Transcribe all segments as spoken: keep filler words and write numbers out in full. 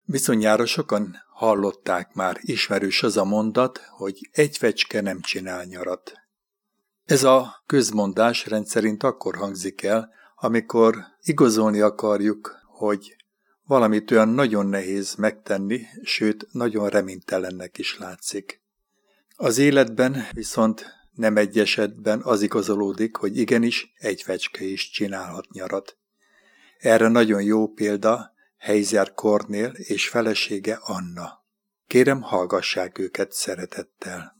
Bizonyára sokan hallották már, ismerős az a mondat, hogy egy fecske nem csinál nyarat. Ez a közmondás rendszerint akkor hangzik el, amikor igazolni akarjuk, hogy valamit olyan nagyon nehéz megtenni, sőt, nagyon reménytelennek is látszik. Az életben viszont nem egy esetben az igazolódik, hogy igenis egy fecske is csinálhat nyarat. Erre nagyon jó példa Heiser Kornél és felesége Anna. Kérem, hallgassák őket szeretettel.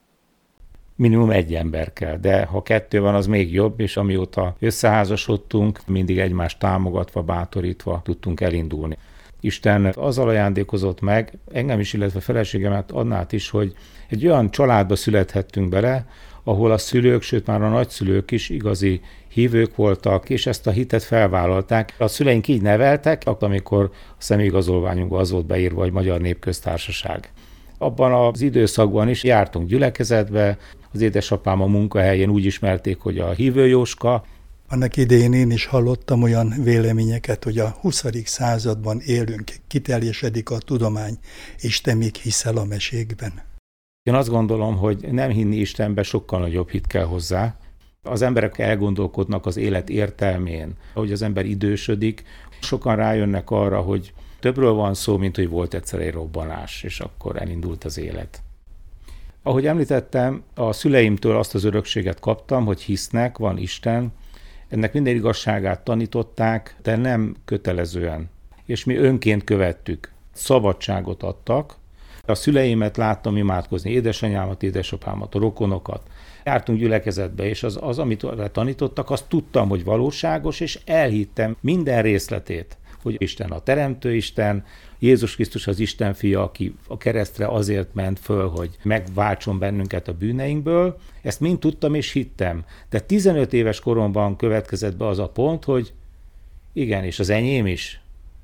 Minimum egy ember kell, de ha kettő van, az még jobb, és amióta összeházasodtunk, mindig egymást támogatva, bátorítva tudtunk elindulni. Isten azzal ajándékozott meg, engem is, illetve feleségemet, Annát is, hogy egy olyan családba születhettünk bele, ahol a szülők, sőt már a nagyszülők is igazi hívők voltak, és ezt a hitet felvállalták. A szüleink így neveltek, amikor a személyigazolványunkban az volt beírva, hogy Magyar Népköztársaság. Abban az időszakban is jártunk gyülekezetbe, az édesapám a munkahelyén úgy ismerték, hogy a hívő Jóska. Annak idején én is hallottam olyan véleményeket, hogy a huszadik században élünk, kiteljesedik a tudomány, és te még hiszel a mesékben. Én azt gondolom, hogy nem hinni Istenbe sokkal nagyobb hit kell hozzá. Az emberek elgondolkodnak az élet értelmén, ahogy az ember idősödik. Sokan rájönnek arra, hogy többről van szó, mint hogy volt egyszer egy robbanás, és akkor elindult az élet. Ahogy említettem, a szüleimtől azt az örökséget kaptam, hogy hisznek, van Isten, ennek minden igazságát tanították, de nem kötelezően. És mi önként követtük. Szabadságot adtak. A szüleimet láttam imádkozni, édesanyámat, édesapámat, a rokonokat. Jártunk gyülekezetbe, és az, az, amit tanítottak, azt tudtam, hogy valóságos, és elhittem minden részletét, hogy Isten a teremtő Isten, Jézus Krisztus az Isten fia, aki a keresztre azért ment föl, hogy megváltson bennünket a bűneinkből. Ezt mind tudtam és hittem. De tizenöt éves koromban következett be az a pont, hogy igen, és az enyém is.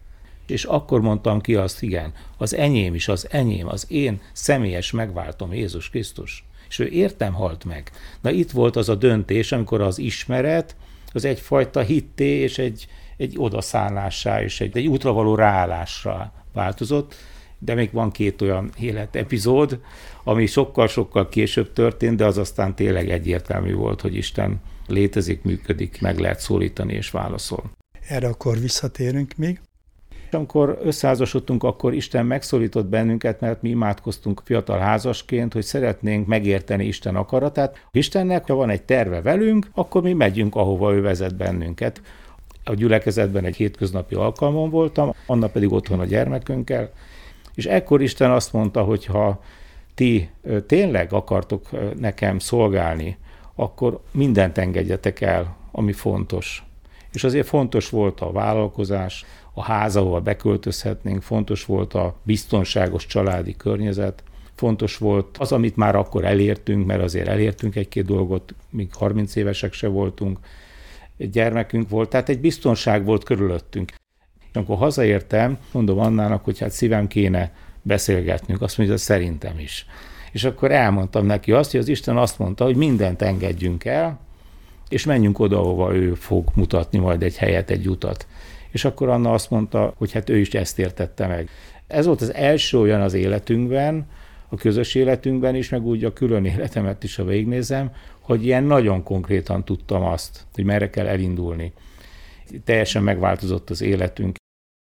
És akkor mondtam ki azt, igen, az enyém is, az enyém, az én személyes megváltom Jézus Krisztus. És ő értem halt meg. Na itt volt az a döntés, amikor az ismeret, az egyfajta hitté és egy, egy odaszállásra és egy, egy útra való ráállásra változott, de még van két olyan életepizód, ami sokkal-sokkal később történt, de az aztán tényleg egyértelmű volt, hogy Isten létezik, működik, meg lehet szólítani és válaszol. Erre akkor visszatérünk még. Amikor összeházasodtunk, akkor Isten megszólított bennünket, mert mi imádkoztunk fiatal házasként, hogy szeretnénk megérteni Isten akaratát. Istennek, ha van egy terve velünk, akkor mi megyünk, ahova ő vezet bennünket. A gyülekezetben egy hétköznapi alkalmon voltam, Anna pedig otthon a gyermekünkkel, és ekkor Isten azt mondta, hogy ha ti tényleg akartok nekem szolgálni, akkor mindent engedjetek el, ami fontos. És azért fontos volt a vállalkozás, a ház, ahol beköltözhetnénk, fontos volt a biztonságos családi környezet, fontos volt az, amit már akkor elértünk, mert azért elértünk egy-két dolgot, míg harminc évesek se voltunk, egy gyermekünk volt, tehát egy biztonság volt körülöttünk. És amikor hazaértem, mondom Annának, hogy hát szívem kéne beszélgetnünk, azt mondja, szerintem is. És akkor elmondtam neki azt, hogy az Isten azt mondta, hogy mindent engedjünk el, és menjünk oda, ahova ő fog mutatni majd egy helyet, egy utat. És akkor Anna azt mondta, hogy hát ő is ezt értette meg. Ez volt az első olyan az életünkben, a közös életünkben is, meg úgy a külön életemet is, ha végignézem, hogy ilyen nagyon konkrétan tudtam azt, hogy merre kell elindulni. Teljesen megváltozott az életünk.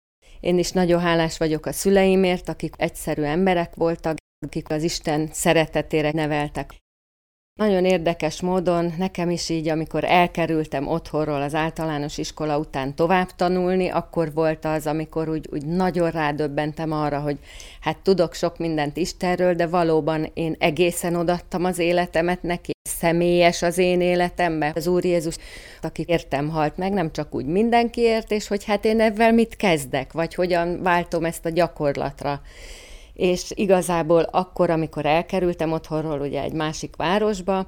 Én is nagyon hálás vagyok a szüleimért, akik egyszerű emberek voltak, akik az Isten szeretetére neveltek. Nagyon érdekes módon nekem is így, amikor elkerültem otthonról az általános iskola után tovább tanulni, akkor volt az, amikor úgy, úgy nagyon rádöbbentem arra, hogy hát tudok sok mindent Istenről, de valóban én egészen odaadtam az életemet neki. Személyes az én életemben. Az Úr Jézus, aki értem halt meg, nem csak úgy mindenkiért, és hogy hát én ebben mit kezdek, vagy hogyan váltom ezt a gyakorlatra. És igazából akkor, amikor elkerültem otthonról ugye egy másik városba,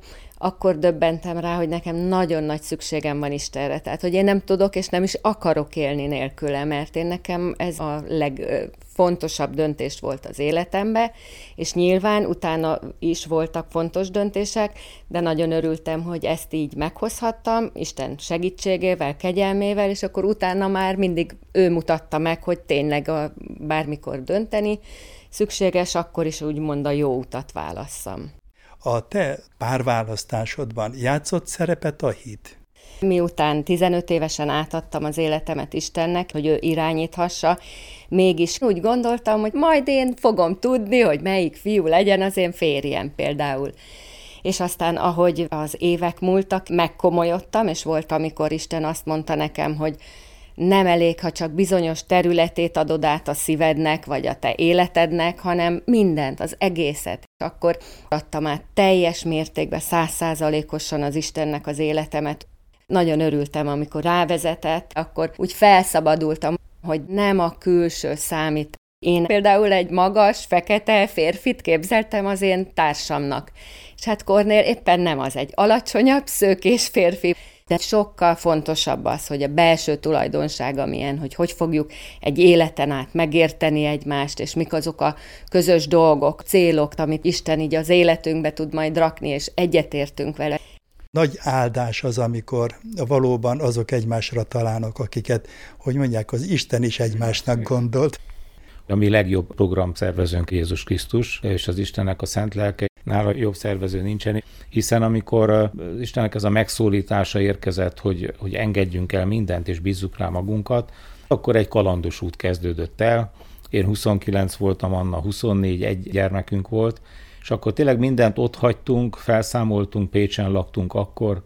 akkor döbbentem rá, hogy nekem nagyon nagy szükségem van Istenre. Tehát, hogy én nem tudok és nem is akarok élni nélküle, mert én nekem ez a legfontosabb döntés volt az életemben, és nyilván utána is voltak fontos döntések, de nagyon örültem, hogy ezt így meghozhattam, Isten segítségével, kegyelmével, és akkor utána már mindig ő mutatta meg, hogy tényleg a, bármikor dönteni szükséges, akkor is úgymond a jó utat válasszam. A te párválasztásodban játszott szerepet a hit? Miután tizenöt évesen átadtam az életemet Istennek, hogy ő irányíthassa, mégis úgy gondoltam, hogy majd én fogom tudni, hogy melyik fiú legyen az én férjem például. És aztán, ahogy az évek múltak, megkomolyodtam, és volt, amikor Isten azt mondta nekem, hogy nem elég, ha csak bizonyos területét adod át a szívednek, vagy a te életednek, hanem mindent, az egészet. Akkor adtam át teljes mértékben, százszázalékosan az Istennek az életemet. Nagyon örültem, amikor rávezetett, akkor úgy felszabadultam, hogy nem a külső számít. Én például egy magas, fekete férfit képzeltem az én társamnak. És hát Kornél éppen nem az, egy alacsonyabb, szőkés férfi. De sokkal fontosabb az, hogy a belső tulajdonsága milyen, hogy hogy fogjuk egy életen át megérteni egymást, és mik azok a közös dolgok, célok, amit Isten így az életünkbe tud majd rakni, és egyetértünk vele. Nagy áldás az, amikor valóban azok egymásra találnak, akiket, hogy mondják, az Isten is egymásnak gondolt. A mi legjobb programszervezőnk Jézus Krisztus, és az Istennek a szent lelke, nála jobb szervező nincsen, hiszen amikor az Istennek ez a megszólítása érkezett, hogy, hogy engedjünk el mindent, és bízzuk rá magunkat, akkor egy kalandos út kezdődött el. Én huszonkilenc voltam, Anna huszonnégy, egy gyermekünk volt, és akkor tényleg mindent ott hagytunk, felszámoltunk, Pécsen laktunk akkor,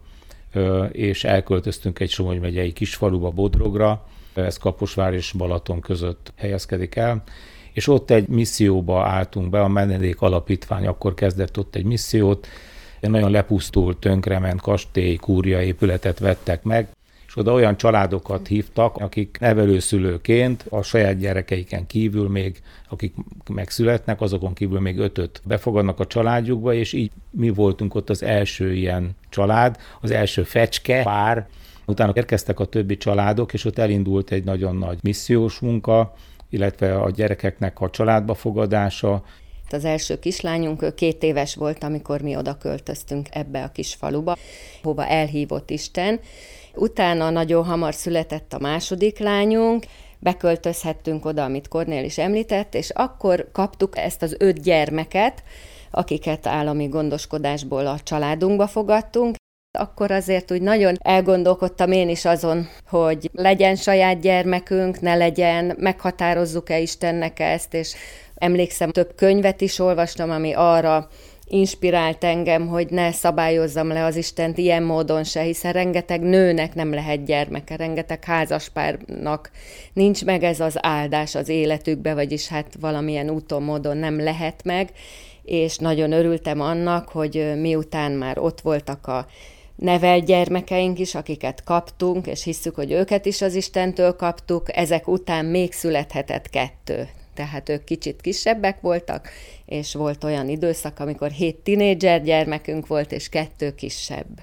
és elköltöztünk egy Somogy megyei kisfaluba, Bodrogra, ez Kaposvár és Balaton között helyezkedik el, és ott egy misszióba álltunk be, a Menedék Alapítvány akkor kezdett ott egy missziót, egy nagyon lepusztult, tönkrement kastély, kúria épületet vettek meg, és oda olyan családokat hívtak, akik nevelőszülőként a saját gyerekeiken kívül még, akik megszületnek, azokon kívül még ötöt befogadnak a családjukba, és így mi voltunk ott az első ilyen család, az első fecske pár. Utána érkeztek a többi családok, és ott elindult egy nagyon nagy missziós munka, illetve a gyerekeknek a családba fogadása. Az első kislányunk, ő két éves volt, amikor mi oda költöztünk ebbe a kis faluba, hova elhívott Isten. Utána nagyon hamar született a második lányunk, beköltözhettünk oda, amit Kornél is említett, és akkor kaptuk ezt az öt gyermeket, akiket állami gondoskodásból a családunkba fogadtunk. Akkor azért úgy nagyon elgondolkodtam én is azon, hogy legyen saját gyermekünk, ne legyen, meghatározzuk-e Istennek ezt, és emlékszem, több könyvet is olvastam, ami arra inspirált engem, hogy ne szabályozzam le az Istent ilyen módon se, hiszen rengeteg nőnek nem lehet gyermeke, rengeteg házaspárnak nincs meg ez az áldás az életükbe, vagyis hát valamilyen úton, módon nem lehet meg, és nagyon örültem annak, hogy miután már ott voltak a nevelt gyermekeink is, akiket kaptunk, és hisszük, hogy őket is az Istentől kaptuk, ezek után még születhetett kettő. Tehát ők kicsit kisebbek voltak, és volt olyan időszak, amikor hét tinédzser gyermekünk volt, és kettő kisebb.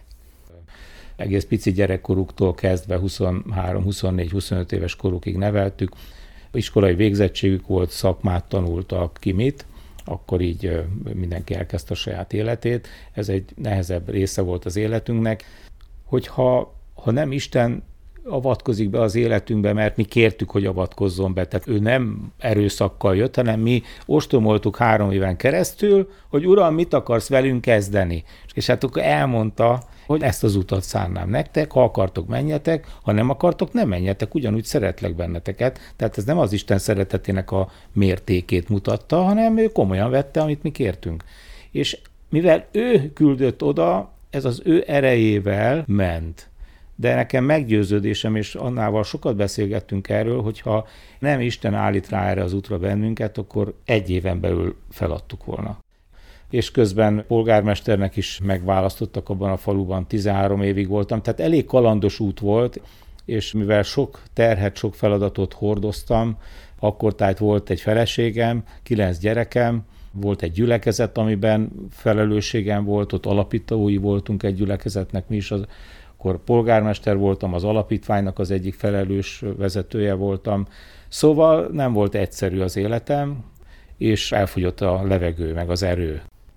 Egész pici gyerekkoruktól kezdve huszonhárom, huszonnégy, huszonöt éves korukig neveltük. Iskolai végzettségük volt, szakmát tanultak ki mit, akkor így mindenki elkezdte a saját életét. Ez egy nehezebb része volt az életünknek. Hogyha ha nem Isten avatkozik be az életünkbe, mert mi kértük, hogy avatkozzon be, tehát ő nem erőszakkal jött, hanem mi ostromoltuk három éven keresztül, hogy Uram, mit akarsz velünk kezdeni? És hát akkor elmondta, hogy ezt az utat szánnám nektek, ha akartok, menjetek, ha nem akartok, nem menjetek, ugyanúgy szeretlek benneteket. Tehát ez nem az Isten szeretetének a mértékét mutatta, hanem ő komolyan vette, amit mi kértünk. És mivel ő küldött oda, ez az ő erejével ment. De nekem meggyőződésem, és annával sokat beszélgettünk erről, hogyha nem Isten állít rá erre az útra bennünket, akkor egy éven belül feladtuk volna. És közben polgármesternek is megválasztottak abban a faluban, tizenhárom évig voltam, tehát elég kalandos út volt, és mivel sok terhet, sok feladatot hordoztam, akkor tájt volt egy feleségem, kilenc gyerekem, Volt egy gyülekezet, amiben felelősségem volt, ott alapítói voltunk egy gyülekezetnek, mi is az, akkor polgármester voltam, az alapítványnak az egyik felelős vezetője voltam. Szóval nem volt egyszerű az életem, és elfogyott a levegő, meg az erő.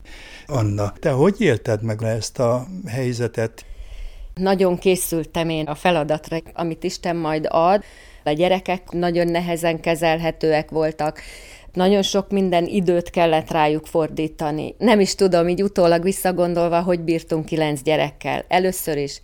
Anna, te hogy élted meg ezt a helyzetet? Nagyon készültem én a feladatra, amit Isten majd ad. A gyerekek nagyon nehezen kezelhetőek voltak. Nagyon sok minden időt kellett rájuk fordítani. Nem is tudom, így utólag visszagondolva, hogy bírtunk kilenc gyerekkel. Először is,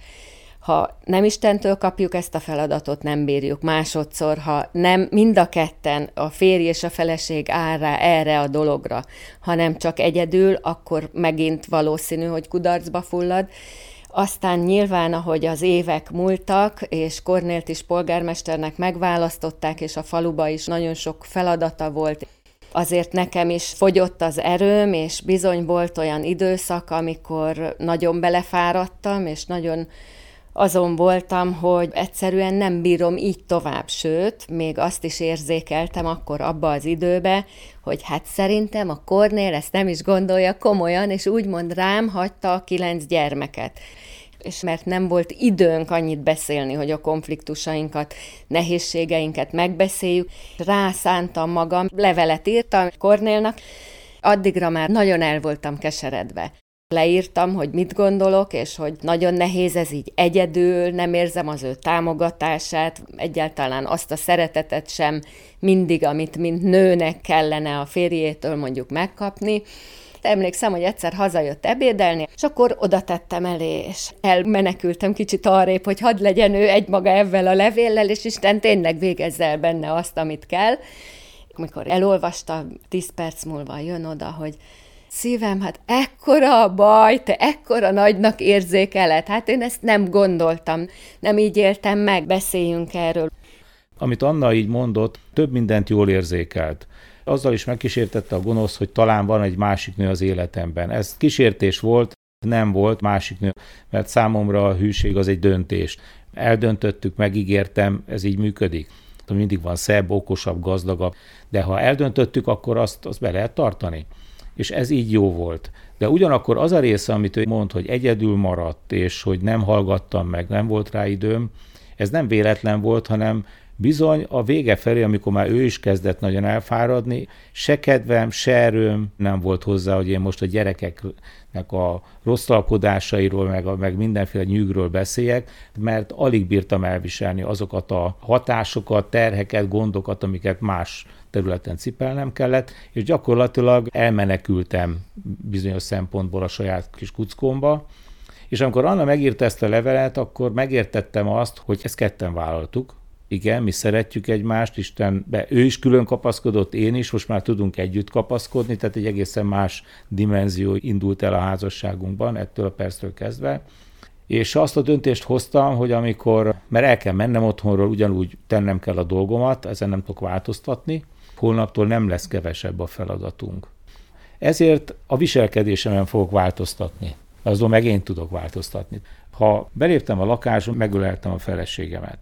ha nem Istentől kapjuk ezt a feladatot, nem bírjuk. Másodszor, ha nem mind a ketten, a férj és a feleség áll rá erre a dologra, hanem csak egyedül, akkor megint valószínű, hogy kudarcba fullad. Aztán nyilván, ahogy az évek múltak, és Kornélt is polgármesternek megválasztották, és a faluba is nagyon sok feladata volt, azért nekem is fogyott az erőm, és bizony volt olyan időszak, amikor nagyon belefáradtam, és nagyon azon voltam, hogy egyszerűen nem bírom így tovább, sőt, még azt is érzékeltem akkor abba az időbe, hogy hát szerintem a Kornél ezt nem is gondolja komolyan, és úgymond rám hagyta a kilenc gyermeket. És mert nem volt időnk annyit beszélni, hogy a konfliktusainkat, nehézségeinket megbeszéljük, rászántam magam, levelet írtam Kornélnak, addigra már nagyon el voltam keseredve. Leírtam, hogy mit gondolok, és hogy nagyon nehéz ez így egyedül, nem érzem az ő támogatását, egyáltalán azt a szeretetet sem mindig, amit mint nőnek kellene a férjétől mondjuk megkapni. Emlékszem, hogy egyszer hazajött ebédelni, és akkor oda tettem elé, és elmenekültem kicsit arrébb, hogy hadd legyen ő egymaga ezzel a levéllel, és Isten tényleg végezze el benne azt, amit kell. Amikor elolvasta, tíz perc múlva jön oda, hogy szívem, hát ekkora a baj, te ekkora nagynak érzékeled. Hát én ezt nem gondoltam, nem így éltem meg, beszéljünk erről. Amit Anna így mondott, több mindent jól érzékelt. Azzal is megkísértette a gonosz, hogy talán van egy másik nő az életemben. Ez kísértés volt, nem volt másik nő, mert számomra a hűség az egy döntés. Eldöntöttük, megígértem, ez így működik. Mindig van szebb, okosabb, gazdagabb, de ha eldöntöttük, akkor azt, azt be lehet tartani. És ez így jó volt. De ugyanakkor az a része, amit ő mond, hogy egyedül maradt, és hogy nem hallgattam meg, nem volt rá időm, ez nem véletlen volt, hanem bizony a vége felé, amikor már ő is kezdett nagyon elfáradni, se kedvem, se erőm nem volt hozzá, hogy én most a gyerekeknek a rosszalkodásairól, meg, a, meg mindenféle nyűgről beszéljek, mert alig bírtam elviselni azokat a hatásokat, terheket, gondokat, amiket más területen cipelnem kellett, és gyakorlatilag elmenekültem bizonyos szempontból a saját kis kuckómba, és amikor Anna megírta ezt a levelet, akkor megértettem azt, hogy ezt ketten vállaltuk. Igen, mi szeretjük egymást, Istenbe ő is külön kapaszkodott, én is, most már tudunk együtt kapaszkodni, tehát egy egészen más dimenzió indult el a házasságunkban, ettől a perctől kezdve. És azt a döntést hoztam, hogy amikor, mert el kell mennem otthonról, ugyanúgy tennem kell a dolgomat, ezen nem tudok változtatni, holnaptól nem lesz kevesebb a feladatunk. Ezért a viselkedésemen fogok változtatni, azon meg én tudok változtatni. Ha beléptem a lakásba, megöleltem a feleségemet.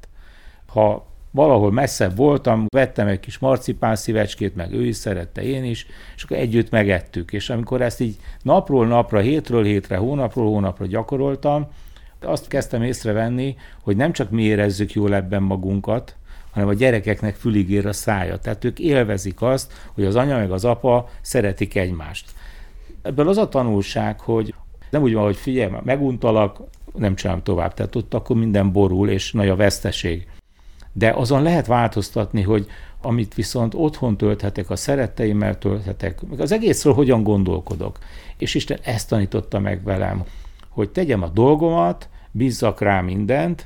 Ha valahol messzebb voltam, vettem egy kis marcipán szívecskét, meg ő is szerette, én is, és akkor együtt megettük. És amikor ezt így napról napra, hétről hétre, hónapról hónapra gyakoroltam, azt kezdtem észrevenni, hogy nem csak mi érezzük jól ebben magunkat, hanem a gyerekeknek fülig ér a szája. Tehát ők élvezik azt, hogy az anya meg az apa szeretik egymást. Ebből az a tanulság, hogy nem úgy van, hogy figyelj, meguntalak, nem csinálom tovább. Tehát ott akkor minden borul, és nagy a veszteség. De azon lehet változtatni, hogy amit viszont otthon tölthetek, a szeretteimmel tölthetek, meg az egészről hogyan gondolkodok. És Isten ezt tanította meg velem, hogy tegyem a dolgomat, bízzak rá mindent,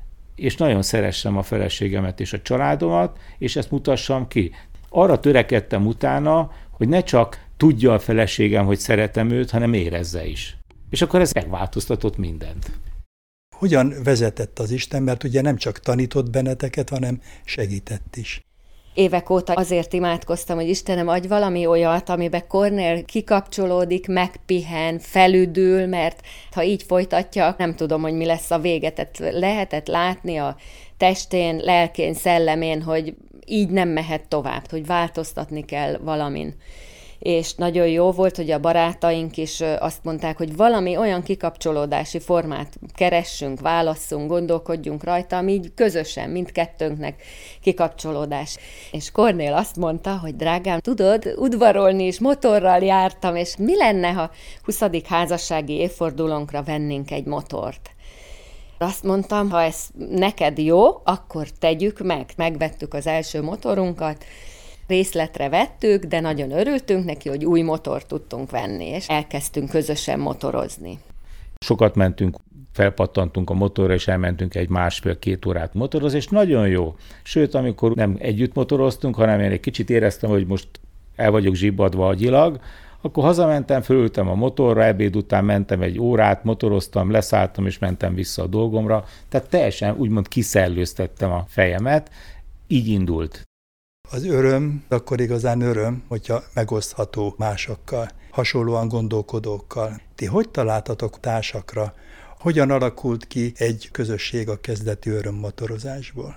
és nagyon szeressem a feleségemet és a családomat, és ezt mutassam ki. Arra törekedtem utána, hogy ne csak tudja a feleségem, hogy szeretem őt, hanem érezze is. És akkor ez megváltoztatott mindent. Hogyan vezetett az Isten, mert ugye nem csak tanított benneteket, hanem segített is. Évek óta azért imádkoztam, hogy Istenem, adj valami olyat, amiben Kornél kikapcsolódik, megpihen, felüdül, mert ha így folytatja, nem tudom, hogy mi lesz a vége. Tehát lehetett látni a testén, lelkén, szellemén, hogy így nem mehet tovább, hogy változtatni kell valamin. és nagyon jó volt, hogy a barátaink is azt mondták, hogy valami olyan kikapcsolódási formát keressünk, válasszunk, gondolkodjunk rajta, ami így közösen, mindkettőnknek kikapcsolódás. És Kornél azt mondta, hogy drágám, tudod, udvarolni is motorral jártam, és mi lenne, ha huszadik házassági évfordulónkra vennénk egy motort? Azt mondtam, ha ez neked jó, akkor tegyük meg. Megvettük az első motorunkat, részletre vettük, de nagyon örültünk neki, hogy új motort tudtunk venni, és elkezdtünk közösen motorozni. Sokat mentünk, felpattantunk a motorra, és elmentünk egy másfél-két órát motorozni, és nagyon jó. Sőt, amikor nem együtt motoroztunk, hanem én egy kicsit éreztem, hogy most el vagyok zsibbadva agyilag, akkor hazamentem, fölültem a motorra, ebéd után mentem egy órát, motoroztam, leszálltam, és mentem vissza a dolgomra. Tehát teljesen úgymond kiszellőztettem a fejemet, így indult. Az öröm akkor igazán öröm, hogyha megosztható másokkal, hasonlóan gondolkodókkal. Ti hogy találtatok társakra? Hogyan alakult ki egy közösség a kezdeti örömmotorozásból?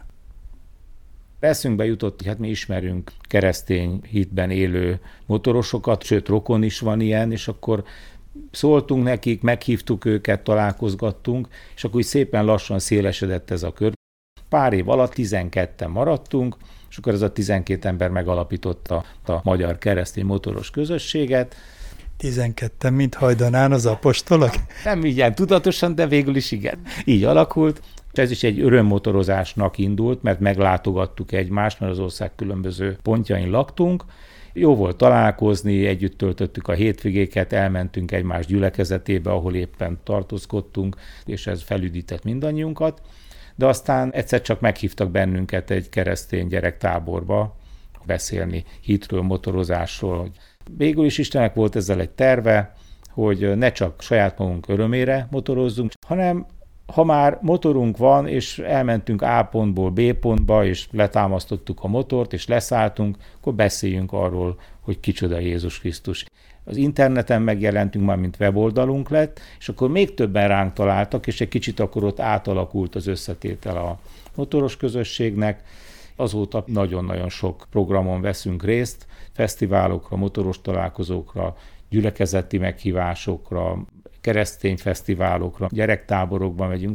Eszünkbe jutott, hogy hát mi ismerünk keresztény hitben élő motorosokat, sőt rokon is van ilyen, és akkor szóltunk nekik, meghívtuk őket, találkozgattunk, és akkor úgy szépen lassan szélesedett ez a kör. Pár év alatt tizenketten maradtunk, és akkor ez a tizenkét ember megalapította a magyar keresztény motoros közösséget. tizenketten, mint hajdanán az apostolok? Nem így ilyen tudatosan, de végül is igen. Így alakult. Ez is egy örömmotorozásnak indult, mert meglátogattuk egymást, mert az ország különböző pontjain laktunk. Jó volt találkozni, együtt töltöttük a hétvégéket, elmentünk egymás gyülekezetébe, ahol éppen tartózkodtunk, és ez felüdített mindannyiunkat. De aztán egyszer csak meghívtak bennünket egy keresztény gyerektáborba beszélni hitről, motorozásról. Végül is Istennek volt ezzel egy terve, hogy ne csak saját magunk örömére motorozzunk, hanem ha már motorunk van, és elmentünk A pontból B pontba, és letámasztottuk a motort, és leszálltunk, akkor beszéljünk arról, hogy kicsoda Jézus Krisztus. Az interneten megjelentünk már, mint weboldalunk lett, és akkor még többen ránk találtak, és egy kicsit akkor ott átalakult az összetétel a motoros közösségnek. Azóta nagyon-nagyon sok programon veszünk részt, fesztiválokra, motoros találkozókra, gyülekezeti meghívásokra, keresztény fesztiválokra, gyerektáborokban megyünk.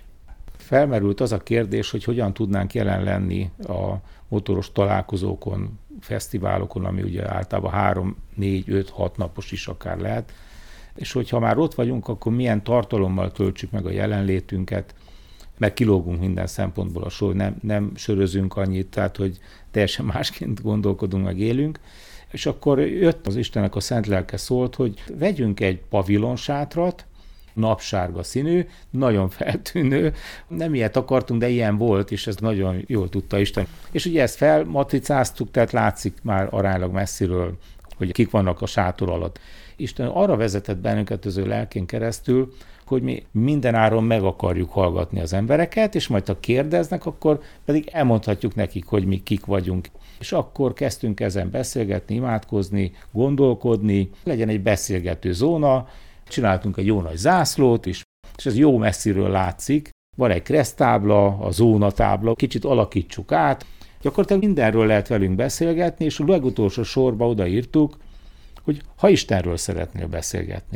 Felmerült az a kérdés, hogy hogyan tudnánk jelen lenni a motoros találkozókon, fesztiválokon, ami ugye általában három, négy, öt, hat napos is akár lehet, és hogyha már ott vagyunk, akkor milyen tartalommal töltsük meg a jelenlétünket, mert kilógunk minden szempontból a sor, nem, nem sörözünk annyit, tehát hogy teljesen másként gondolkodunk, meg élünk. És akkor jött az Istennek a szent lelke, szólt, hogy vegyünk egy pavilonsátrat, napsárga színű, nagyon feltűnő, nem ilyet akartunk, de ilyen volt, és ez nagyon jól tudta Isten. És ugye ezt felmatricáztuk, tehát látszik már aránylag messziről, hogy kik vannak a sátor alatt. Isten arra vezetett bennünket az ő lelkén keresztül, hogy mi mindenáron meg akarjuk hallgatni az embereket, és majd ha kérdeznek, akkor pedig elmondhatjuk nekik, hogy mi kik vagyunk. És akkor kezdtünk ezen beszélgetni, imádkozni, gondolkodni, legyen egy beszélgető zóna, csináltunk egy jó nagy zászlót is, és ez jó messziről látszik. Van egy kereszttábla, a zónatábla, kicsit alakítsuk át. Gyakorlatilag mindenről lehet velünk beszélgetni, és a legutolsó sorba odaírtuk, hogy ha Istenről szeretnél beszélgetni.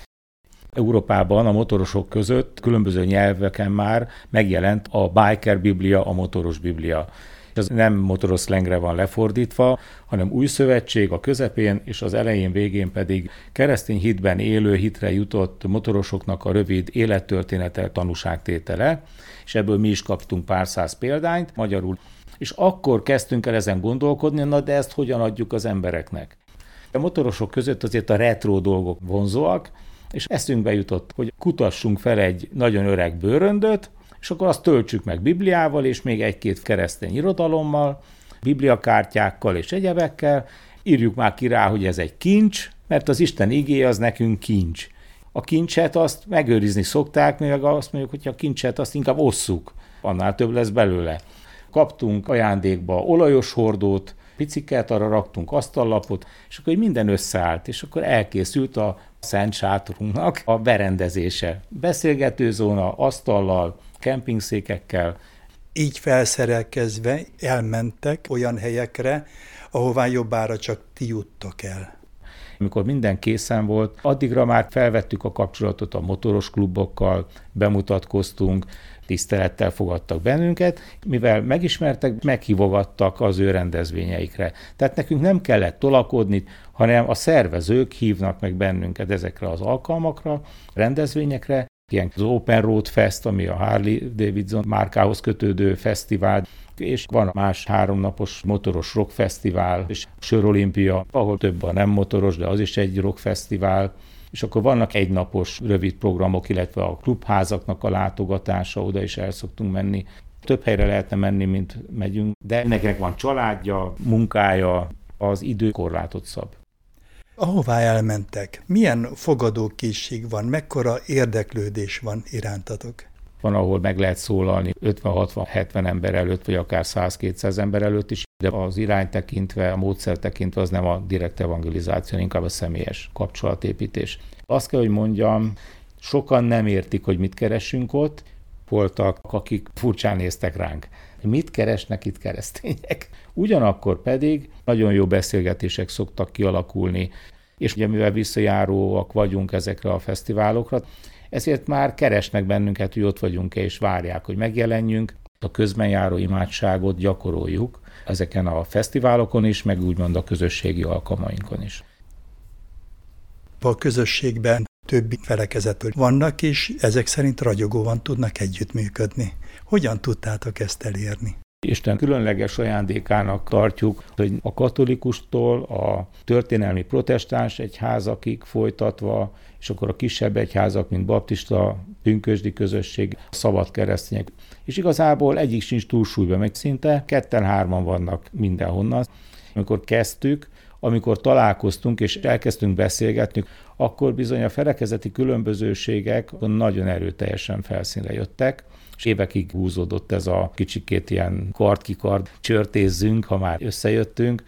Európában a motorosok között különböző nyelveken már megjelent a biker biblia, a motoros biblia. Ez nem motoros szlengre van lefordítva, hanem új szövetség a közepén, és az elején, végén pedig keresztény hitben élő, hitre jutott motorosoknak a rövid élettörténete, tanúságtétele, és ebből mi is kaptunk pár száz példányt magyarul. És akkor kezdtünk el ezen gondolkodni, na de ezt hogyan adjuk az embereknek? A motorosok között azért a retro dolgok vonzóak, és eszünkbe jutott, hogy kutassunk fel egy nagyon öreg bőröndöt, és akkor azt töltsük meg Bibliával, és még egy-két keresztény irodalommal, bibliakártyákkal és egyebekkel, írjuk már ki rá, hogy ez egy kincs, mert az Isten igéje az nekünk kincs. A kincset azt megőrizni szokták, mi meg azt mondjuk, hogy a kincset azt inkább osszuk, annál több lesz belőle. Kaptunk ajándékba olajos hordót, piciket, arra raktunk asztallapot, és akkor minden összeállt, és akkor elkészült a szent sátorunknak a berendezése. Beszélgetőzóna, asztallal, kempingszékekkel. Így felszerelkezve elmentek olyan helyekre, ahová jobbára csak ti juttok el. Amikor minden készen volt, addigra már felvettük a kapcsolatot a motoros klubokkal, bemutatkoztunk, tisztelettel fogadtak bennünket, mivel megismertek, meghívogattak az ő rendezvényeikre. Tehát nekünk nem kellett tolakodni, hanem a szervezők hívnak meg bennünket ezekre az alkalmakra, rendezvényekre, ilyen az Open Road Fest, ami a Harley-Davidson márkához kötődő fesztivál, és van más háromnapos motoros rockfesztivál, és Sörolimpia, ahol több a nem motoros, de az is egy rockfesztivál, és akkor vannak egynapos rövid programok, illetve a klubházaknak a látogatása, oda is el szoktunk menni. Több helyre lehetne menni, mint megyünk, de mindenkinek van családja, munkája, az idő korlátot szab. Ahová elmentek, milyen fogadókészség van, mekkora érdeklődés van irántatok? Van, ahol meg lehet szólalni ötven hatvan hetven ember előtt, vagy akár száz-kétszáz ember előtt is, de az irány tekintve, a módszer tekintve az nem a direkt evangelizáció, inkább a személyes kapcsolatépítés. Azt kell, hogy mondjam, sokan nem értik, hogy mit keresünk ott, voltak, akik furcsán néztek ránk. Mit keresnek itt keresztények? Ugyanakkor pedig nagyon jó beszélgetések szoktak kialakulni, és ugye mivel visszajáróak vagyunk ezekre a fesztiválokra, ezért már keresnek bennünket, hogy ott vagyunk-e, és várják, hogy megjelenjünk. A közben járó imádságot gyakoroljuk ezeken a fesztiválokon is, meg úgymond a közösségi alkalmainkon is. A közösségben többi felekezetől vannak, és ezek szerint ragyogóan tudnak együttműködni. Hogyan tudtátok ezt elérni? Isten különleges ajándékának tartjuk, hogy a katolikustól a történelmi protestáns egyházakig folytatva, és akkor a kisebb egyházak, mint baptista, pünkösdi közösség, szabad keresztények. És igazából egyik sincs túlsúlyban, meg szinte ketten-hárman vannak mindenhonnan. Amikor kezdtük, amikor találkoztunk és elkezdtünk beszélgetni, akkor bizony a felekezeti különbözőségek nagyon erőteljesen felszínre jöttek, és évekig húzódott ez a kicsikét ilyen kard-kikard csörtézzünk, ha már összejöttünk,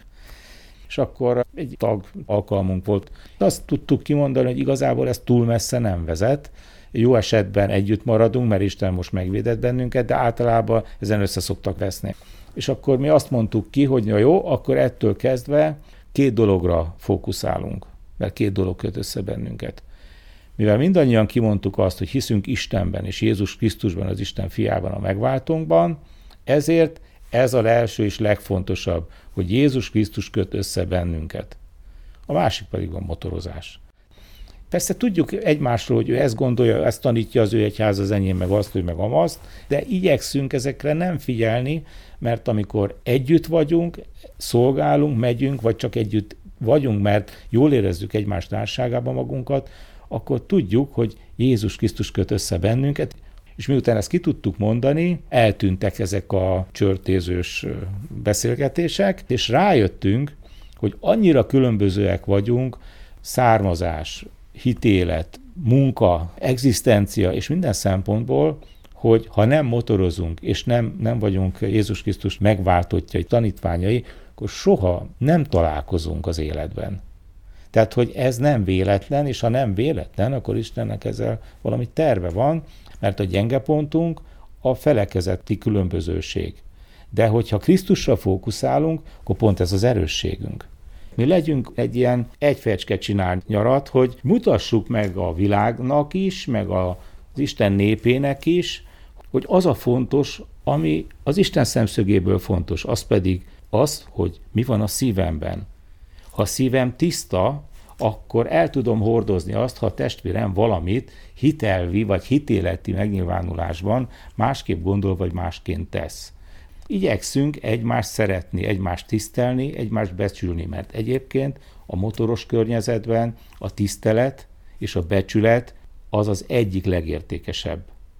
és akkor egy tag alkalmunk volt. Azt tudtuk kimondani, hogy igazából ez túl messze nem vezet, jó esetben együtt maradunk, mert Isten most megvédett bennünket, de általában ezen össze szoktak veszni. És akkor mi azt mondtuk ki, hogy na jó, akkor ettől kezdve két dologra fókuszálunk, mert két dolog köt össze bennünket. Mivel mindannyian kimondtuk azt, hogy hiszünk Istenben és Jézus Krisztusban, az Isten fiában, a megváltónkban, ezért ez a első és legfontosabb, hogy Jézus Krisztus köt össze bennünket. A másik pedig a motorozás. Persze tudjuk egymásról, hogy ő ezt gondolja, ezt tanítja az ő egyház, az enyém meg azt, ő meg amazt, de igyekszünk ezekre nem figyelni, mert amikor együtt vagyunk, szolgálunk, megyünk, vagy csak együtt vagyunk, mert jól érezzük egymás társágában magunkat, akkor tudjuk, hogy Jézus Krisztus köt össze bennünket, és miután ezt ki tudtuk mondani, eltűntek ezek a csörtézős beszélgetések, és rájöttünk, hogy annyira különbözőek vagyunk, származás, hitélet, munka, egzisztencia és minden szempontból, hogy ha nem motorozunk, és nem, nem vagyunk Jézus Krisztus megváltottjai, tanítványai, akkor soha nem találkozunk az életben. Tehát, hogy ez nem véletlen, és ha nem véletlen, akkor Istennek ezzel valami terve van, mert a gyenge pontunk a felekezeti különbözőség. De hogyha Krisztusra fókuszálunk, akkor pont ez az erősségünk. Mi legyünk egy ilyen egyfecske csinál nyarat, hogy mutassuk meg a világnak is, meg az Isten népének is, hogy az a fontos, ami az Isten szemszögéből fontos, az pedig az, hogy mi van a szívemben. Ha a szívem tiszta, akkor el tudom hordozni azt, ha a testvérem valamit hitelvi vagy hitéleti megnyilvánulásban másképp gondol vagy másként tesz. Igyekszünk egymást szeretni, egymást tisztelni, egymást becsülni, mert egyébként a motoros környezetben a tisztelet és a becsület az az egyik legértékesebb.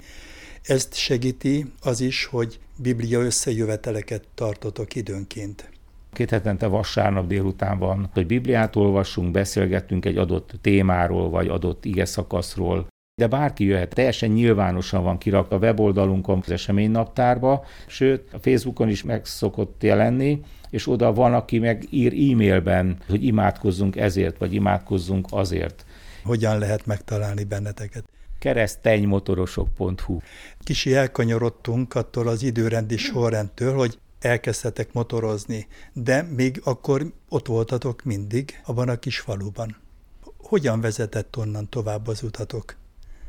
Ezt segíti az is, hogy biblia összejöveteleket tartotok időnként. Két hetente vasárnap délután van, hogy Bibliát olvassunk, beszélgettünk egy adott témáról, vagy adott igeszakaszról, de bárki jöhet, teljesen nyilvánosan van kirakva a weboldalunkon, az eseménynaptárba, sőt, a Facebookon is meg szokott jelenni, és oda van, aki meg ír e-mailben, hogy imádkozzunk ezért, vagy imádkozzunk azért. Hogyan lehet megtalálni benneteket? kereszténymotorosok pont hu. Kicsi elkanyarodtunk attól az időrendi sorrendtől, hogy elkezdtetek motorozni, de még akkor ott voltatok mindig, abban a kis faluban. Hogyan vezetett onnan tovább az utatok?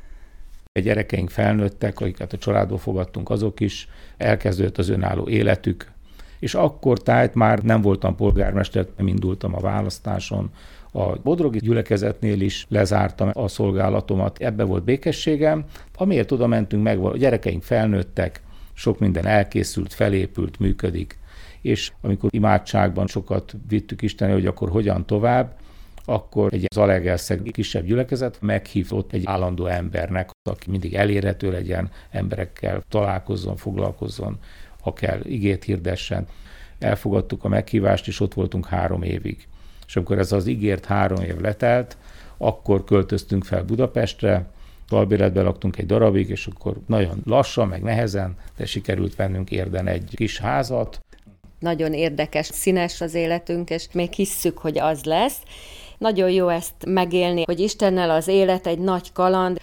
A gyerekeink felnőttek, akiket a családból fogadtunk, azok is, elkezdődött az önálló életük, és akkor tájt már nem voltam polgármester, nem indultam a választáson. A bodrogi gyülekezetnél is lezártam a szolgálatomat, ebbe volt békességem. Amiért oda mentünk, meg a gyerekeink felnőttek, sok minden elkészült, felépült, működik. És amikor imádságban sokat vittük Istenre, hogy akkor hogyan tovább, akkor egy Zalaegerszeg kisebb gyülekezet meghívott egy állandó embernek, aki mindig elérhető legyen, emberekkel találkozzon, foglalkozzon, ha kell, igét hirdessen. Elfogadtuk a meghívást, és ott voltunk három évig. És amikor ez az ígért három év letelt, akkor költöztünk fel Budapestre, albéletben laktunk egy darabig, és akkor nagyon lassan, meg nehezen, de sikerült vennünk Érden egy kis házat. Nagyon érdekes, színes az életünk, és még hisszük, hogy az lesz. Nagyon jó ezt megélni, hogy Istennel az élet egy nagy kaland.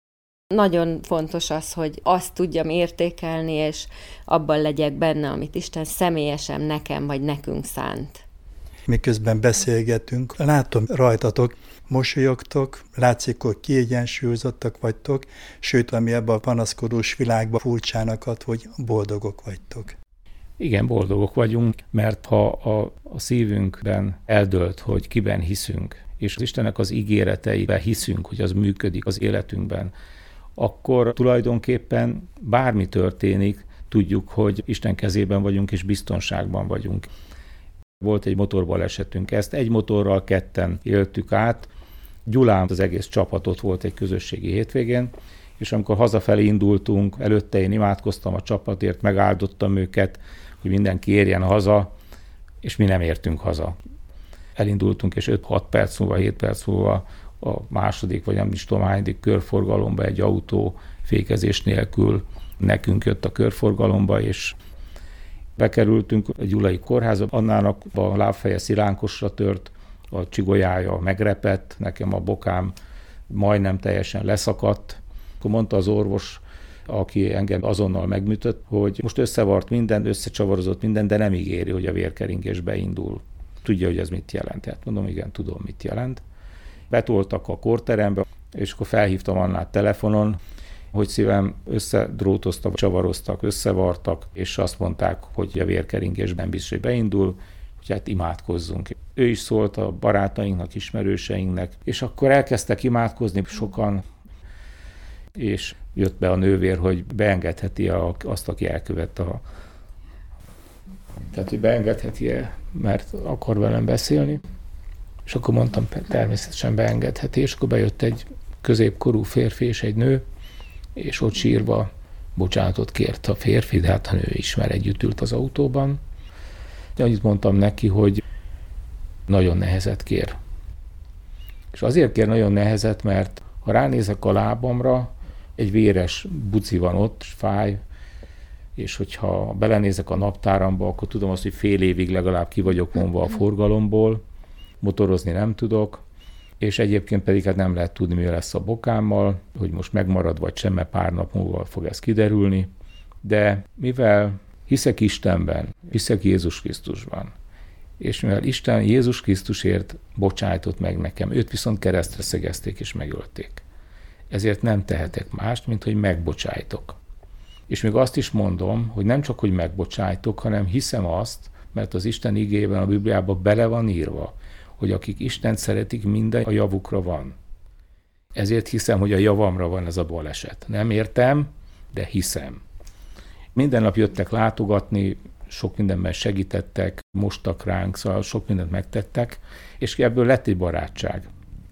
Nagyon fontos az, hogy azt tudjam értékelni, és abban legyek benne, amit Isten személyesen nekem vagy nekünk szánt. Miközben beszélgetünk, látom rajtatok, mosolyogtok, látszik, hogy kiegyensúlyozottak vagytok, sőt, ami ebben a panaszkodós világban furcsának ad, hogy boldogok vagytok. Igen, boldogok vagyunk, mert ha a, a szívünkben eldölt, hogy kiben hiszünk, és az Istennek az ígéreteiben hiszünk, hogy az működik az életünkben, akkor tulajdonképpen bármi történik, tudjuk, hogy Isten kezében vagyunk, és biztonságban vagyunk. Volt egy motorbalesetünk, ezt egy motorral ketten éltük át. Gyulán az egész csapatot volt egy közösségi hétvégén, és amikor hazafelé indultunk, előtte én imádkoztam a csapatért, megáldottam őket, hogy mindenki érjen haza, és mi nem értünk haza. Elindultunk, és öt-hat perc múlva, hét perc múlva a második, vagy nem is tudom hányadik körforgalomba egy autó fékezés nélkül nekünk jött a körforgalomba, és bekerültünk a gyulai kórházba, annának a lábfeje szilánkosra tört, a csigolyája megrepett, nekem a bokám majdnem teljesen leszakadt. Akkor mondta az orvos, aki engem azonnal megműtött, hogy most összevart minden, összecsavarozott minden, de nem ígéri, hogy a vérkeringés beindul. Tudja, hogy ez mit jelent. Hát mondom, igen, tudom, mit jelent. Betoltak a kórterembe, és akkor felhívtam Annát telefonon, hogy szívem, összedrótoztak, csavaroztak, összevartak, és azt mondták, hogy a vérkeringés nem biztos, hogy beindul, hogy hát imádkozzunk. Ő is szólt a barátainknak, ismerőseinknek, és akkor elkezdtek imádkozni sokan, és jött be a nővér, hogy beengedheti azt, aki elkövette a... Tehát, hogy beengedheti-e, mert akar velem beszélni. És akkor mondtam, természetesen beengedheti, és akkor bejött egy középkorú férfi és egy nő, és ott sírva bocsánatot kért a férfi, de hát a nő is, mert együtt ült az autóban. De annyit mondtam neki, hogy nagyon nehezet kér. És azért kér nagyon nehezet, mert ha ránézek a lábamra, egy véres buci van ott, fáj, és hogyha belenézek a naptáramba, akkor tudom azt, hogy fél évig legalább ki vagyok vonva a forgalomból, motorozni nem tudok, és egyébként pedig hát nem lehet tudni, mi lesz a bokámmal, hogy most megmarad vagy sem, mert pár nap múlva fog ez kiderülni. De mivel hiszek Istenben, hiszek Jézus Krisztusban, és mivel Isten Jézus Krisztusért bocsájtott meg nekem, őt viszont keresztre szegezték és megölték. Ezért nem tehetek mást, mint hogy megbocsájtok. És még azt is mondom, hogy nem csak, hogy megbocsájtok, hanem hiszem azt, mert az Isten igében, a Bibliában bele van írva, hogy akik Istent szeretik, minden a javukra van. Ezért hiszem, hogy a javamra van ez a baleset. Nem értem, de hiszem. Minden nap jöttek látogatni, sok mindenben segítettek, mostak ránk, szóval sok mindent megtettek, és ebből lett egy barátság.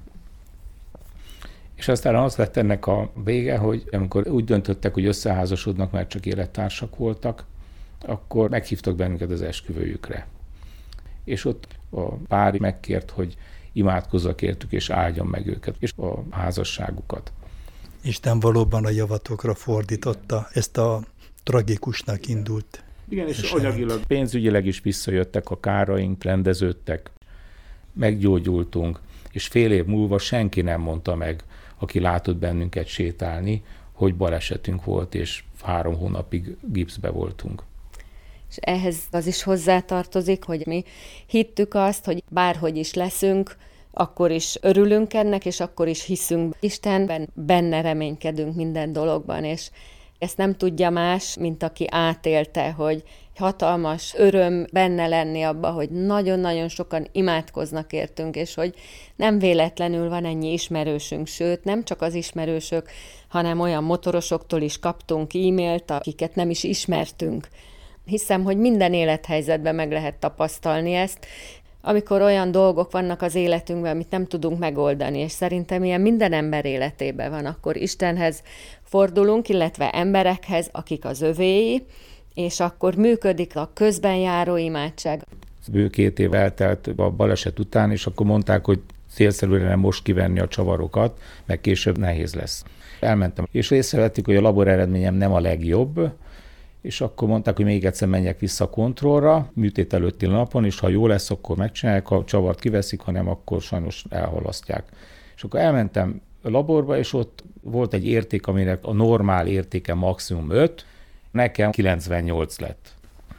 És aztán az lett ennek a vége, hogy amikor úgy döntöttek, hogy összeházasodnak, mert csak élettársak voltak, akkor meghívtak bennünket az esküvőjükre. És ott a pár megkért, hogy imádkozzak értük, és áldjon meg őket, és a házasságukat. Isten valóban a javatokra fordította ezt a tragikusnak indult. Igen, és anyagilag, pénzügyileg is visszajöttek a káraink, rendeződtek, meggyógyultunk, és fél év múlva senki nem mondta meg, aki látott bennünket sétálni, hogy balesetünk volt, és három hónapig gipszbe voltunk. És ehhez az is hozzátartozik, hogy mi hittük azt, hogy bárhogy is leszünk, akkor is örülünk ennek, és akkor is hiszünk Istenben, benne reménykedünk minden dologban, és ezt nem tudja más, mint aki átélte, hogy hatalmas öröm benne lenni abba, hogy nagyon-nagyon sokan imádkoznak értünk, és hogy nem véletlenül van ennyi ismerősünk, sőt, nem csak az ismerősök, hanem olyan motorosoktól is kaptunk e-mailt, akiket nem is ismertünk. Hiszem, hogy minden élethelyzetben meg lehet tapasztalni ezt, amikor olyan dolgok vannak az életünkben, amit nem tudunk megoldani, és szerintem ilyen minden ember életében van, akkor Istenhez fordulunk, illetve emberekhez, akik az övéi, és akkor működik a közben járó imádság. Bő két év eltelt a baleset után, és akkor mondták, hogy célszerű lenne most kivenni a csavarokat, meg később nehéz lesz. Elmentem, és észrevettük, hogy a labor eredményem nem a legjobb, és akkor mondták, hogy még egyszer menjek vissza a kontrollra, műtét előtti napon, és ha jó lesz, akkor megcsinálják, a csavart kiveszik, ha nem, akkor sajnos elhalasztják. És akkor elmentem a laborba, és ott volt egy érték, aminek a normál értéke maximum öt, nekem kilencvennyolc lett.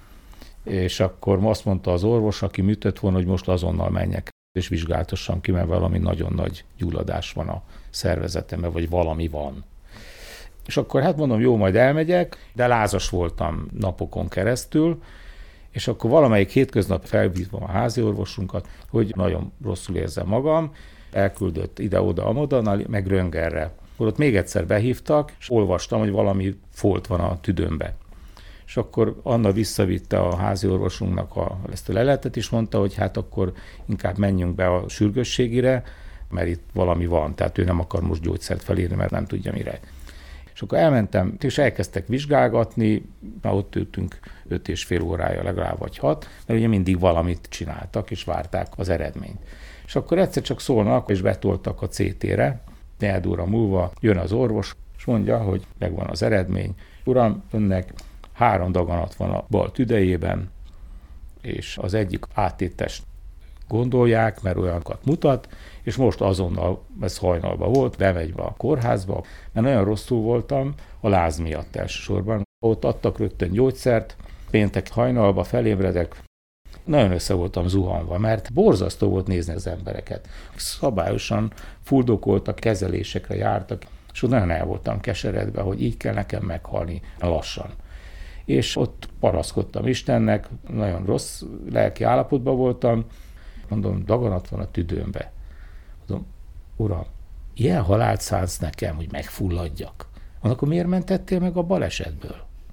És akkor azt mondta az orvos, aki műtött volna, hogy most azonnal menjek, és vizsgáltassam ki, mert valami nagyon nagy gyulladás van a szervezetemben, vagy valami van. És akkor hát mondom, jó, majd elmegyek, de lázas voltam napokon keresztül, és akkor valamelyik hétköznap felhívom a házi orvosunkat, hogy nagyon rosszul érzem magam, elküldött ide-oda, amoda, meg röntgenre. Akkor ott még egyszer behívtak, és olvastam, hogy valami folt van a tüdőmbe. És akkor Anna visszavitte a házi orvosunknak a, ezt a leletet, és mondta, hogy hát akkor inkább menjünk be a sürgősségire, mert itt valami van, tehát ő nem akar most gyógyszert felírni, mert nem tudja mire. És akkor elmentem, és elkezdtek vizsgálgatni, már ott ültünk öt és fél órája legalább, vagy hat, mert ugye mindig valamit csináltak, és várták az eredményt. És akkor egyszer csak szólnak, és betoltak a cé té-re, négy óra múlva jön az orvos, és mondja, hogy megvan az eredmény. Uram, önnek három daganat van a bal tüdejében, és az egyik áttétest gondolják, mert olyanokat mutat, és most azonnal, ez hajnalban volt, bemegy be a kórházba, mert nagyon rosszul voltam a láz miatt elsősorban. Ott adtak rögtön gyógyszert, péntek hajnalba felébredek, nagyon össze voltam zuhanva, mert borzasztó volt nézni az embereket. Szabályosan fuldokoltak, kezelésekre jártak, és ott nagyon el voltam keseredve, hogy így kell nekem meghalni lassan. És ott panaszkodtam Istennek, nagyon rossz lelki állapotban voltam, mondom, daganat van a tüdőmbe. Mondom, Uram, ilyen halált szánsz nekem, hogy megfulladjak. Mondom, akkor miért mentettél meg a balesetből?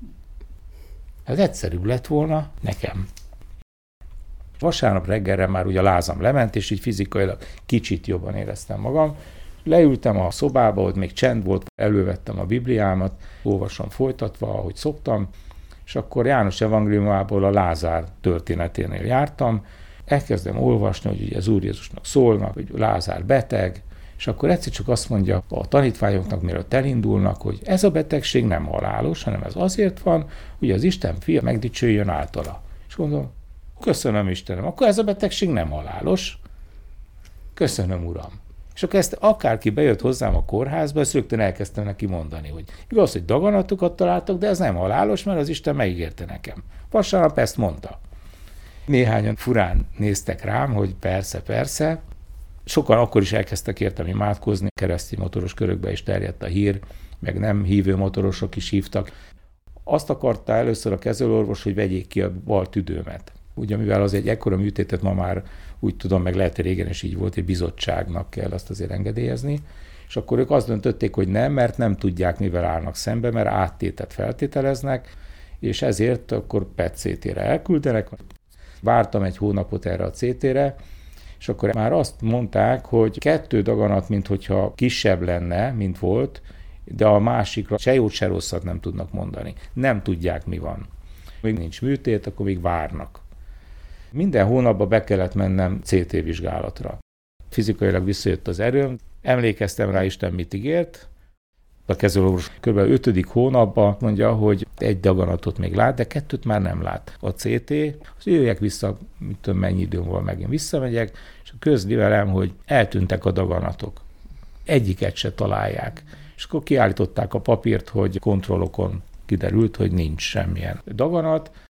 Ez egyszerűbb lett volna nekem. Vasárnap reggelre már ugye a lázam lement, és így fizikailag kicsit jobban éreztem magam. Leültem a szobába, ott még csend volt, elővettem a Bibliámat, olvasom folytatva, ahogy szoktam, és akkor János evangéliumából a Lázár történeténél jártam, elkezdem olvasni, hogy ugye az Úr Jézusnak szólnak, hogy Lázár beteg, és akkor egyszer csak azt mondja a tanítványoknak, mielőtt elindulnak, hogy ez a betegség nem halálos, hanem ez azért van, hogy az Isten fia megdicsőjön általa. És mondom, köszönöm Istenem, akkor ez a betegség nem halálos. Köszönöm, Uram. És akkor ezt akárki bejött hozzám a kórházba, ezt rögtön elkezdtem neki mondani, hogy igaz, hogy daganatokat találtak, de ez nem halálos, mert az Isten megígérte nekem. Vasárnap ezt mondta. Néhányan furán néztek rám, hogy persze, persze. Sokan akkor is elkezdtek értem imádkozni, keresztény motoros körökbe is terjedt a hír, meg nem hívő motorosok is hívtak. Azt akarta először a kezelőorvos, hogy vegyék ki a bal tüdőmet. Ugye, mivel az egy ekkora műtétet ma már úgy tudom, meg lehet, hogy régen is így volt, egy bizottságnak kell azt azért engedélyezni, és akkor ők azt döntötték, hogy nem, mert nem tudják, mivel állnak szembe, mert áttétet feltételeznek, és ezért akkor pé e té cé té-re elküldenek. Vártam egy hónapot erre a cé té-re, és akkor már azt mondták, hogy kettő daganat, minthogyha kisebb lenne, mint volt, de a másikra se jót, se rosszat nem tudnak mondani. Nem tudják, mi van. Még nincs műtét, akkor még várnak. Minden hónapban be kellett mennem cé té vizsgálatra. Fizikailag visszajött az erőm, emlékeztem rá, Isten mit ígért. A kezelőorvos kb. ötödik hónapban mondja, hogy egy daganatot még lát, de kettőt már nem lát. A cé té, az jöjjek vissza, mit tudom, mennyi időm van, megint visszamegyek, és közli velem, hogy eltűntek a daganatok. Egyiket se találják. És akkor kiállították a papírt, hogy kontrollokon kiderült, hogy nincs semmilyen daganat.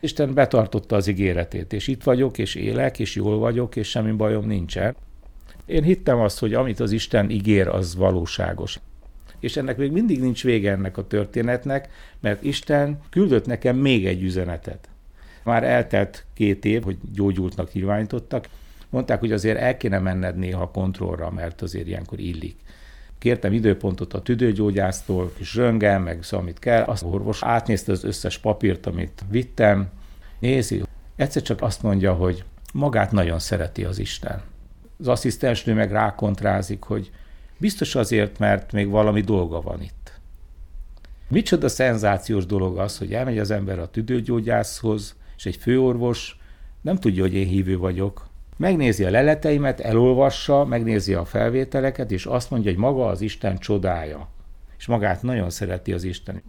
Isten betartotta az ígéretét, és itt vagyok, és élek, és jól vagyok, és semmi bajom nincsen. Én hittem azt, hogy amit az Isten ígér, az valóságos. És ennek még mindig nincs vége ennek a történetnek, mert Isten küldött nekem még egy üzenetet. Már eltelt két év, hogy gyógyultnak nyilvánítottak. Mondták, hogy azért el kéne menned néha kontrollra, mert azért ilyenkor illik. Kértem időpontot a tüdőgyógyásztól, kis röntgen, meg szóval, amit kell. Az orvos átnézte az összes papírt, amit vittem. Nézi, egyszer csak azt mondja, hogy magát nagyon szereti az Isten. Az asszisztensnő meg rákontrázik, hogy biztos azért, mert még valami dolga van itt. Micsoda szenzációs dolog az, hogy elmegy az ember a tüdőgyógyászhoz, és egy főorvos nem tudja, hogy én hívő vagyok. Megnézi a leleteimet, elolvassa, megnézi a felvételeket, és azt mondja, hogy maga az Isten csodája. És magát nagyon szereti az Isten.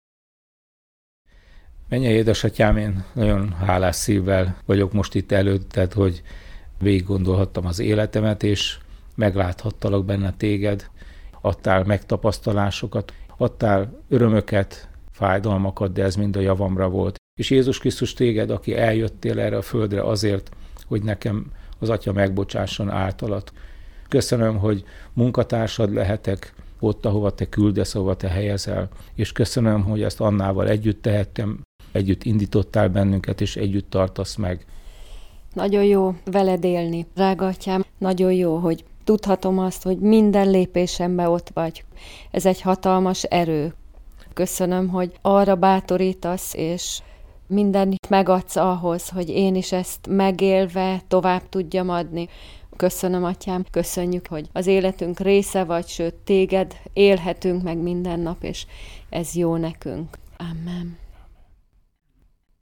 Mennyei édesatyám, én nagyon hálás szívvel vagyok most itt előtted, hogy végig gondolhattam az életemet, és megláthattalak benne téged. Adtál megtapasztalásokat, adtál örömöket, fájdalmakat, de ez mind a javamra volt. És Jézus Krisztus téged, aki eljöttél erre a földre azért, hogy nekem az Atya megbocsásson általat. Köszönöm, hogy munkatársad lehetek ott, ahova te küldesz, ahova te helyezel, és köszönöm, hogy ezt Annával együtt tehettem, együtt indítottál bennünket, és együtt tartasz meg. Nagyon jó veled élni, drága Atyám, nagyon jó, hogy tudhatom azt, hogy minden lépésemben ott vagy. Ez egy hatalmas erő. Köszönöm, hogy arra bátorítasz, és mindent megadsz ahhoz, hogy én is ezt megélve tovább tudjam adni. Köszönöm, Atyám, köszönjük, hogy az életünk része vagy, sőt, téged élhetünk meg minden nap, és ez jó nekünk. Amen.